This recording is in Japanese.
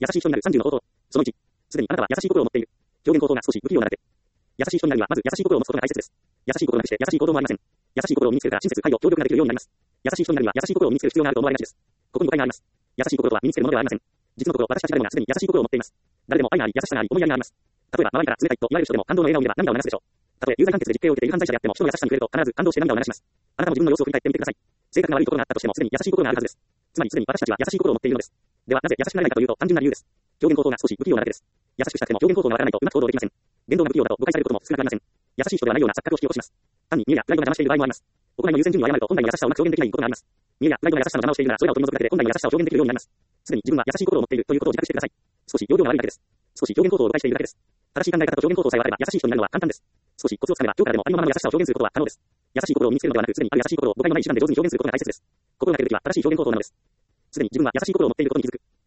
優しい人になる30の方法。その1。すでにあなたは優しい心を持っている。表現口頭が少し不器用なだけ。優しい人になるにはまず優しい心を持つことが大切です。優しい心なくして優しい行動もありません。優しい心を身につけるから親切、配慮、協力ができるようになります。優しい人になるには優しい心を身につける必要があると思われがちです。ここに誤解があります。優しい心とは身につけるものではありません。実のところ私たち誰もがすでに優しい心を持っています。誰でも愛があり、優しさがあり、思いやりがあります。例えば周りから冷たいと言われる人でも感動の笑顔を見れば涙を流すでしょう。たとえ有罪判決で実刑を受けている犯罪者であっても人の優しさに触れると必ず感動して涙を流します。あなたも自分の様子を振り返ってみてください。性格が悪いことがあったとしてもすでに優しい心があるはずです。つまりすでに私たちは優しい心を持っているのです。ではなぜ優しくなれないかというと単純な理由です。表現口頭が少し不器用なだけです。優しくしたくても表現口頭がわからないとうまく行動できません。言動が不器用だと誤解されることも少なくありません。優しい人ではないような錯覚を引き起こします。単に見栄やプライドが邪魔している場合もあります。行いの優先順位を誤ると本来の優しさをうまく表現できないことがあります。見栄やプライドが優しさの邪魔をしているならそれらを取り除くだけで本来の優しさを表現できるようになります。すでに自分は優しい心を持っているということを自覚してください。少し容量が悪いだけです。少し表現口頭を誤解しているだけです。正しい考え方と表現口頭さえ分かれば優しい人になるのは簡単です。少しコツをつかめば今日からでもありのままの優しさを表現することは可能です。優しい心を身につけるのではなくすでにある優しい心を誤解のない手段で上手に表現することが大切です。心がけるべきは正しい表現口頭なのです。すでに自分は優しい心を持っていることに気づく。